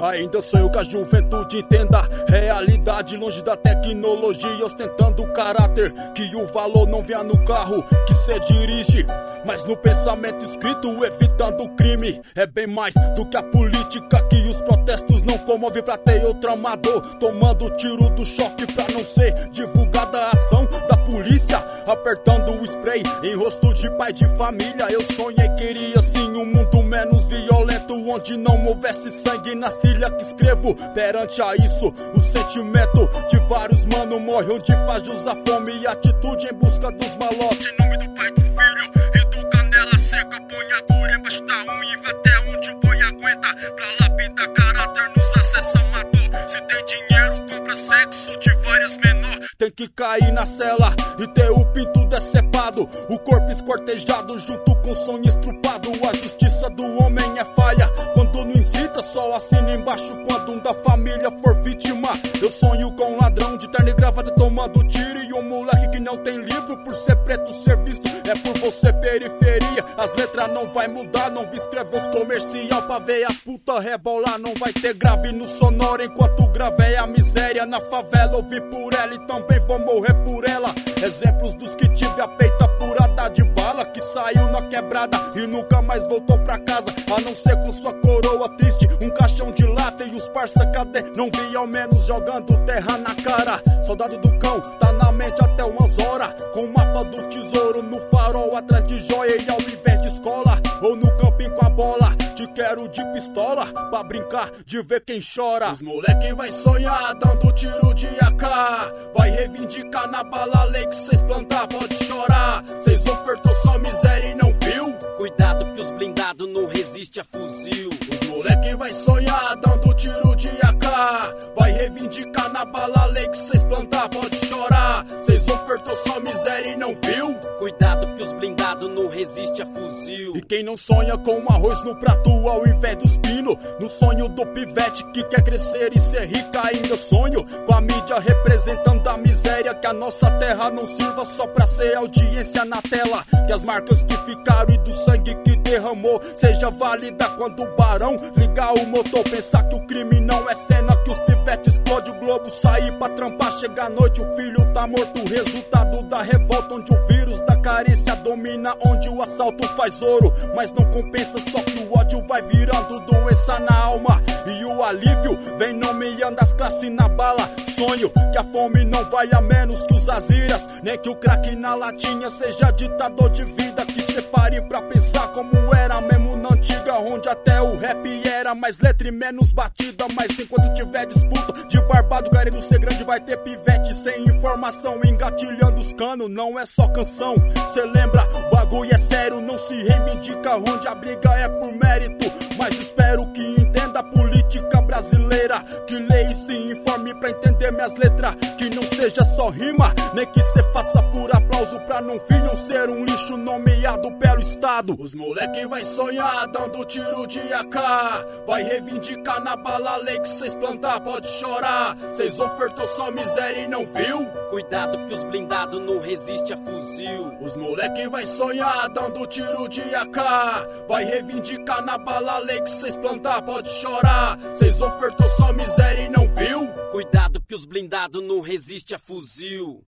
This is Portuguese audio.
Ainda sonho que a juventude entenda realidade, longe da tecnologia, ostentando o caráter, que o valor não venha no carro que cê dirige, mas no pensamento escrito, evitando o crime. É bem mais do que a política, que os protestos não comovem pra ter outro amador tomando tiro do choque pra não ser divulgada a ação da polícia, apertando o spray em rosto de pai de família. Eu sonhei, queria sim um mundo menos violento, onde não houvesse sangue nas trilhas que escrevo. Perante a isso, o sentimento de vários mano morre, onde faz jus a fome e atitude em busca dos malotes. Em nome do pai, do filho e do canela seca, põe agulha embaixo da unha e vai até onde o boi aguenta, pra lapidar caráter nos acessa amador. Se tem dinheiro, compra sexo de várias menor. Tem que cair na cela e ter o pinto decepado, o corpo esquartejado junto com o sonho estrupado. A justiça do homem é falha quando não incita, só assina embaixo quando um da família for vítima. Eu sonho com um ladrão de terno e gravata tomando tiro, e um moleque que não tem livro por ser preto ser visto. É por você periferia, as letras não vai mudar, não vi escrever os comercial pra ver as puta rebolar. Não vai ter grave no sonoro enquanto grave é a miséria. Na favela ouvi por ela e também vou morrer por ela. Exemplos dos que tive a peita furada de bala, que saiu na quebrada e nunca mais voltou pra casa, a não ser com sua coroa triste, um caixão de lata e os parça cadê? Não vi ao menos jogando terra na cara. Soldado do cão tá na mente até umas horas, com o mapa do tesouro no farol atrás de joia, e ao invés de escola ou no camping com a bola, te quero de pistola pra brincar de ver quem chora. Os moleque vai sonhar dando tiro de AK, vai reivindicar na bala lei que cês plantar, pode chorar. Cês ofertou só miséria e não viu? Cuidado que os blindados não resistem a fuzil. Os moleque vai sonhar dando tiro de AK, vai reivindicar na bala lei que cês plantar, pode chorar. Cês ofertou só miséria e não viu? Cuidado que os blindados não resistem a fuzil. E quem não sonha com um arroz no prato ao invés dos pino, no sonho do pivete que quer crescer e ser rica, ainda sonho com a mídia representando a miséria, que a nossa terra não sirva só pra ser audiência na tela, que as marcas que ficaram e do sangue que derramou seja válida quando o barão ligar o motor. Pensar que o crime não é cena, que os pivetes explode o globo, sair pra trampar, chega à noite o filho tá morto, resultado da revolta onde o vírus da carência domina, onde o assalto faz ouro, mas não compensa, só que o ódio vai virando doença na alma, e o alívio vem nomeando as classes na bala. Sonho que a fome não vai a menos que os aziras, nem que o crack na latinha seja ditador de vida, que separe pra pensar como era mesmo na antiga, onde até o rap era mais letra e menos batida. Mas enquanto tiver disputa de barbado querendo ser grande, vai ter pivete sem informação engatilhando os canos. Não é só canção, cê lembra, o bagulho é sério, não se reivindica onde a briga é por mérito. Mas espero que entenda a política brasileira, que leia e se informe pra entender minhas letras, que não seja só rima, nem que cê faça por aplauso, pra não filho ser um lixo nomeado pelo Estado. Os moleque vai sonhar dando tiro de AK, vai reivindicar na bala lei que cês plantar, pode chorar. Cês ofertou só miséria e não viu? Cuidado que os blindados não resistem a fuzil. Os moleque vai sonhar dando tiro de AK, vai reivindicar na bala lei que cês plantar, pode chorar. Cês ofertou só miséria e não viu? Cuidado que os blindados não resistem a fuzil.